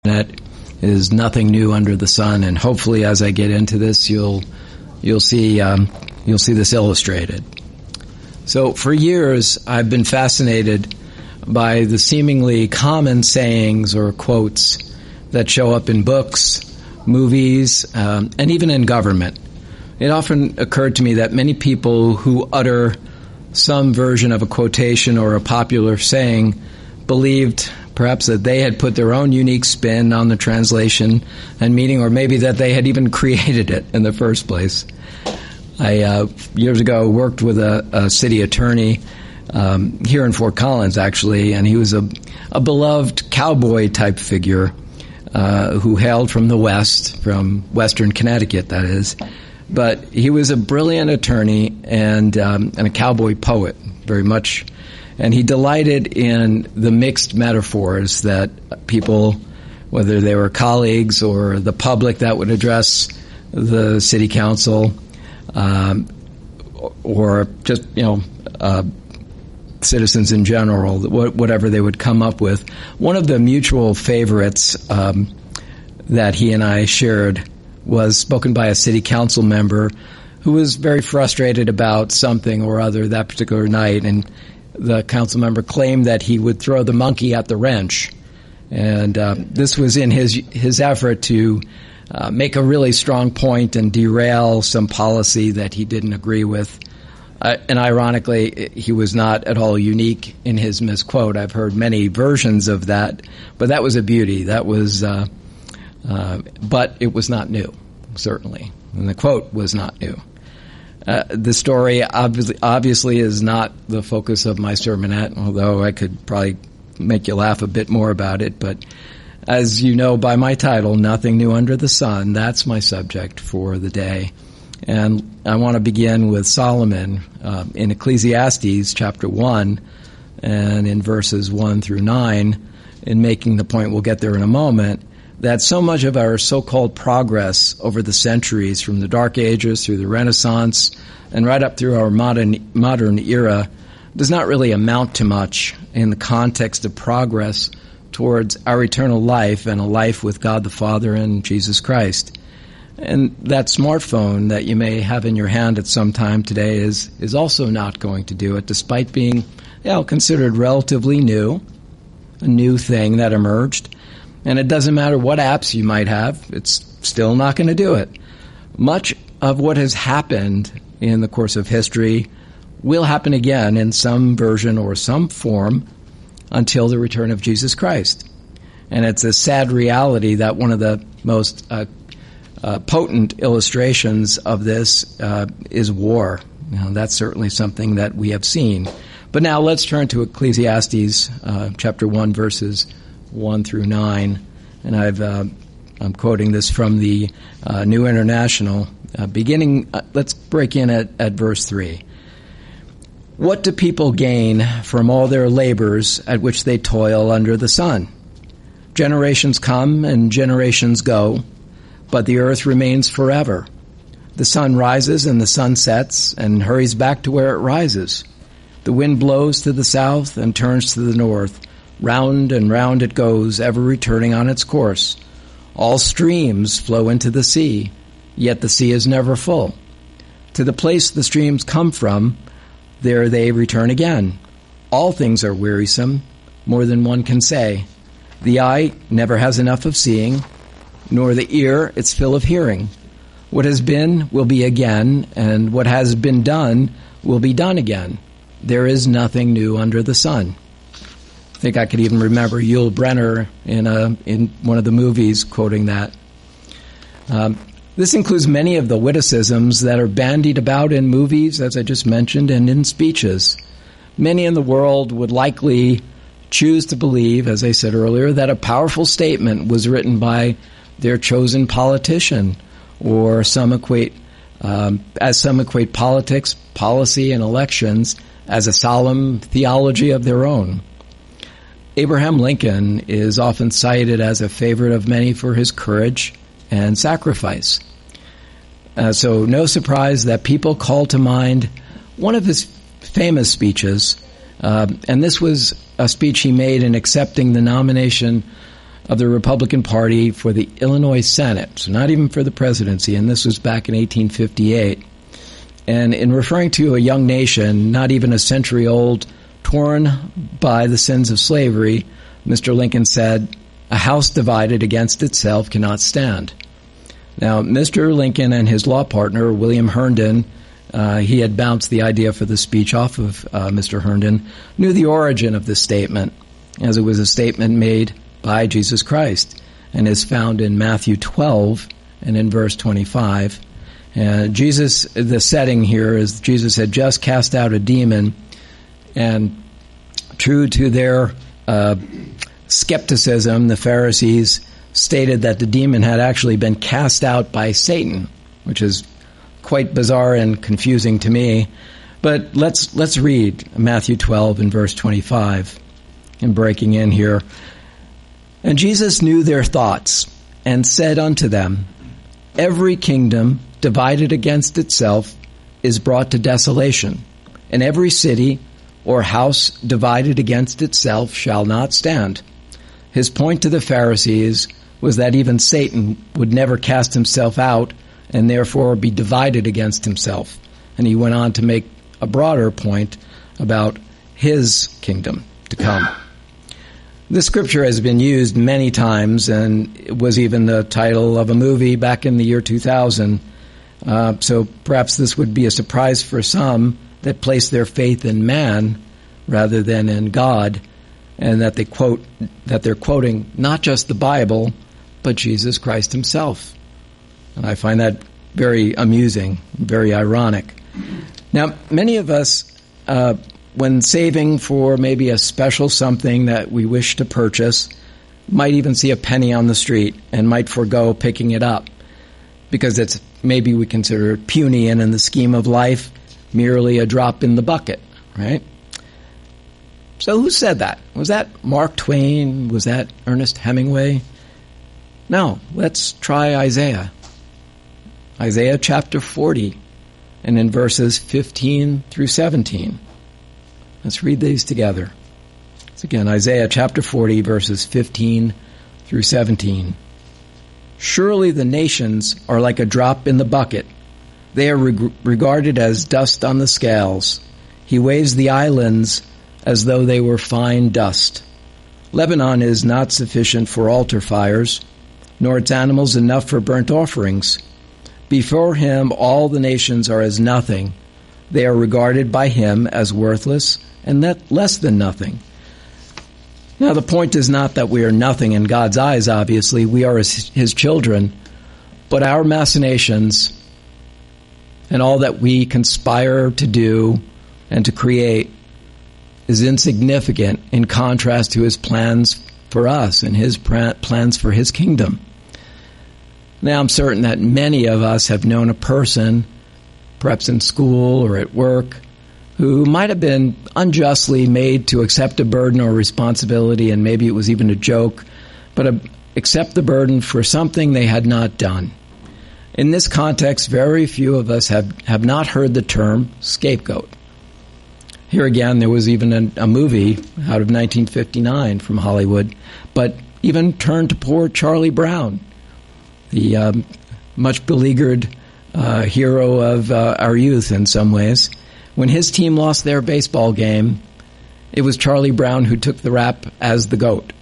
That is nothing new under the sun, and hopefully, as I get into this, you'll see this illustrated. So, for years, I've been fascinated by the seemingly common sayings or quotes that show up in books, movies, and even in government. It often occurred to me that many people who utter some version of a quotation or a popular saying believed perhaps that they had put their own unique spin on the translation and meaning, or maybe that they had even created it in the first place. I, years ago, worked with a city attorney here in Fort Collins, actually, and he was a beloved cowboy-type figure who hailed from the West, from Western Connecticut, that is. But he was a brilliant attorney and a cowboy poet, very much. And he delighted in the mixed metaphors that people, whether they were colleagues or the public that would address the city council, or just, citizens in general, whatever they would come up with. One of the mutual favorites that he and I shared was spoken by a city council member who was very frustrated about something or other that particular night, and the council member claimed that he would throw the monkey at the wrench. And this was in his effort to make a really strong point and derail some policy that he didn't agree with. And ironically, he was not at all unique in his misquote. I've heard many versions of that, but that was a beauty. That was, but it was not new, certainly. And the quote was not new. The story obviously is not the focus of my sermonette, although I could probably make you laugh a bit more about it. But as you know by my title, Nothing New Under the Sun, that's my subject for the day. And I want to begin with Solomon in Ecclesiastes chapter 1 and in verses 1 through 9, in making the point, we'll get there in a moment, that so much of our so-called progress over the centuries, from the Dark Ages through the Renaissance and right up through our modern era, does not really amount to much in the context of progress towards our eternal life and a life with God the Father and Jesus Christ. And that smartphone that you may have in your hand at some time today is also not going to do it, despite being considered relatively new, a new thing that emerged. And it doesn't matter what apps you might have, it's still not going to do it. Much of what has happened in the course of history will happen again in some version or some form until the return of Jesus Christ. And it's a sad reality that one of the most potent illustrations of this is war. That's certainly something that we have seen. But now let's turn to Ecclesiastes chapter 1, verses 1 through 9, and I'm quoting this from the New International, beginning, let's break in at verse 3. What do people gain from all their labors at which they toil under the sun? Generations come and generations go, but the earth remains forever. The sun rises and the sun sets and hurries back to where it rises. The wind blows to the south and turns to the north. Round and round it goes, ever returning on its course. All streams flow into the sea, yet the sea is never full. To the place the streams come from, there they return again. All things are wearisome, more than one can say. The eye never has enough of seeing, nor the ear its fill of hearing. What has been will be again, and what has been done will be done again. There is nothing new under the sun. I think I could even remember Yul Brynner in one of the movies quoting that. This includes many of the witticisms that are bandied about in movies, as I just mentioned, and in speeches. Many in the world would likely choose to believe, as I said earlier, that a powerful statement was written by their chosen politician, or some equate politics, policy, and elections as a solemn theology of their own. Abraham Lincoln is often cited as a favorite of many for his courage and sacrifice. So no surprise that people call to mind one of his famous speeches, and this was a speech he made in accepting the nomination of the Republican Party for the Illinois Senate, so not even for the presidency, and this was back in 1858. And in referring to a young nation, not even a century old, torn by the sins of slavery, Mr. Lincoln said, "A house divided against itself cannot stand." Now, Mr. Lincoln and his law partner, William Herndon, he had bounced the idea for the speech off of Mr. Herndon, knew the origin of this statement, as it was a statement made by Jesus Christ, and is found in Matthew 12 and in verse 25. Jesus, the setting here is Jesus had just cast out a demon, and true to their skepticism, the Pharisees stated that the demon had actually been cast out by Satan, which is quite bizarre and confusing to me. But let's read Matthew 12 and verse 25. And breaking in here. "And Jesus knew their thoughts, and said unto them, Every kingdom divided against itself is brought to desolation, and every city or house divided against itself shall not stand." His point to the Pharisees was that even Satan would never cast himself out and therefore be divided against himself. And he went on to make a broader point about his kingdom to come. This scripture has been used many times, and it was even the title of a movie back in the year 2000. So perhaps this would be a surprise for some that place their faith in man rather than in God, and that they're quoting not just the Bible, but Jesus Christ himself. And I find that very amusing, very ironic. Now, many of us, when saving for maybe a special something that we wish to purchase, might even see a penny on the street and might forego picking it up because it's maybe we consider it puny and in the scheme of life merely a drop in the bucket, right? So who said that? Was that Mark Twain? Was that Ernest Hemingway? No, let's try Isaiah. Isaiah chapter 40 and in verses 15 through 17. Let's read these together. So again, Isaiah chapter 40, verses 15 through 17. "Surely the nations are like a drop in the bucket. They are regarded as dust on the scales. He weighs the islands as though they were fine dust. Lebanon is not sufficient for altar fires, nor its animals enough for burnt offerings. Before him all the nations are as nothing. They are regarded by him as worthless and less than nothing." Now, the point is not that we are nothing in God's eyes, obviously. We are his children. But our machinations and all that we conspire to do and to create is insignificant in contrast to his plans for us and his plans for his kingdom. Now, I'm certain that many of us have known a person, perhaps in school or at work, who might have been unjustly made to accept a burden or responsibility, and maybe it was even a joke, but accept the burden for something they had not done. In this context, very few of us have not heard the term scapegoat. Here again, there was even a movie out of 1959 from Hollywood, but even turn to poor Charlie Brown, the much beleaguered hero of our youth in some ways. When his team lost their baseball game, it was Charlie Brown who took the rap as the GOAT.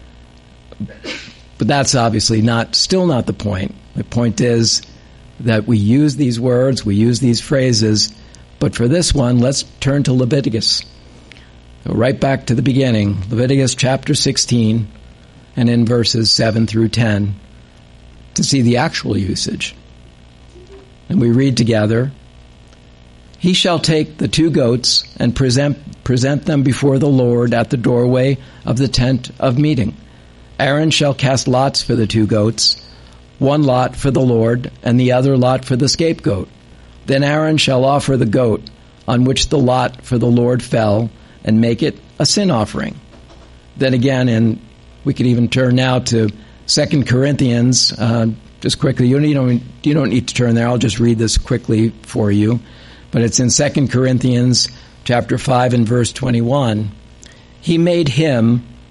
But that's obviously still not the point. The point is that we use these words, we use these phrases, but for this one, let's turn to Leviticus. Go right back to the beginning, Leviticus chapter 16, and in verses 7 through 10, to see the actual usage. And we read together, "He shall take the 2 goats and present them before the Lord at the doorway of the tent of meeting. Aaron shall cast lots for the 2 goats, one lot for the Lord, and the other lot for the scapegoat. Then Aaron shall offer the goat on which the lot for the Lord fell, and make it a sin offering." Then again, and we could even turn now to 2 Corinthians, just quickly. You don't need to turn there. I'll just read this quickly for you. But it's in 2 Corinthians chapter 5 and verse 21. "He made him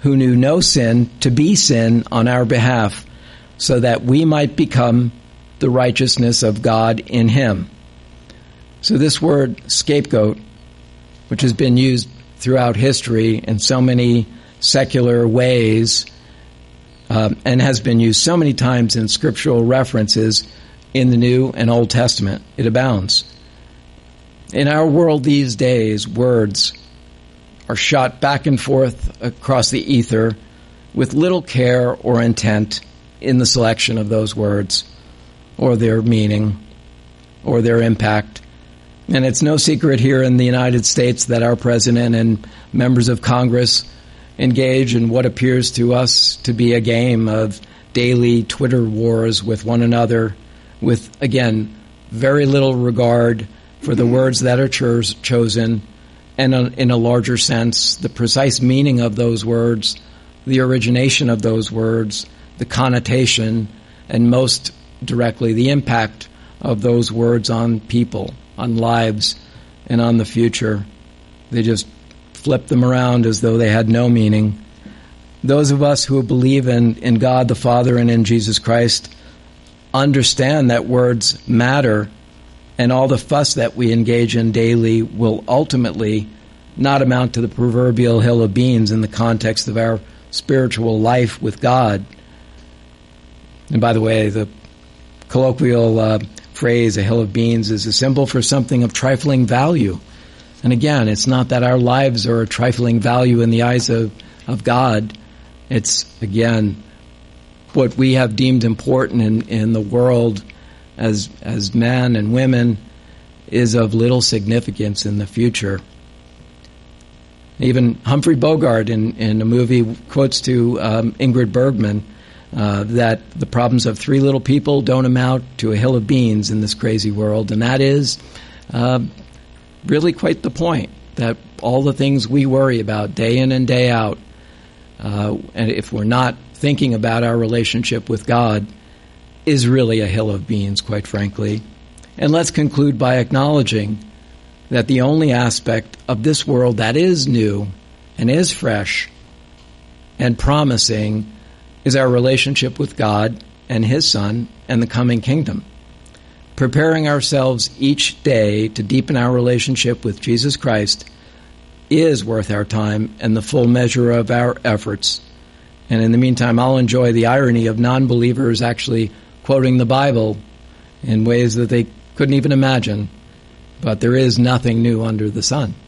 who knew no sin, to be sin on our behalf, so that we might become the righteousness of God in him. So this word scapegoat, which has been used throughout history in so many secular ways, and has been used so many times in scriptural references in the New and Old Testament, it abounds. In our world these days, words are shot back and forth across the ether with little care or intent in the selection of those words, or their meaning, or their impact. And it's no secret here in the United States that our president and members of Congress engage in what appears to us to be a game of daily Twitter wars with one another, with, again, very little regard for the words that are chosen, and in a larger sense, the precise meaning of those words, the origination of those words, the connotation, and most directly, the impact of those words on people, on lives, and on the future. They just flip them around as though they had no meaning. Those of us who believe in God the Father and in Jesus Christ understand that words matter, and all the fuss that we engage in daily will ultimately not amount to the proverbial hill of beans in the context of our spiritual life with God. And by the way, the colloquial phrase, a hill of beans, is a symbol for something of trifling value. And again, it's not that our lives are a trifling value in the eyes of God. It's, again, what we have deemed important in the world as men and women is of little significance in the future. Even Humphrey Bogart in a movie quotes to Ingrid Bergman that the problems of three little people don't amount to a hill of beans in this crazy world. And that is really quite the point, that all the things we worry about day in and day out, and if we're not thinking about our relationship with God, is really a hill of beans, quite frankly. And let's conclude by acknowledging that the only aspect of this world that is new and is fresh and promising is our relationship with God and His Son and the coming kingdom. Preparing ourselves each day to deepen our relationship with Jesus Christ is worth our time and the full measure of our efforts. And in the meantime, I'll enjoy the irony of non-believers actually quoting the Bible in ways that they couldn't even imagine. But there is nothing new under the sun.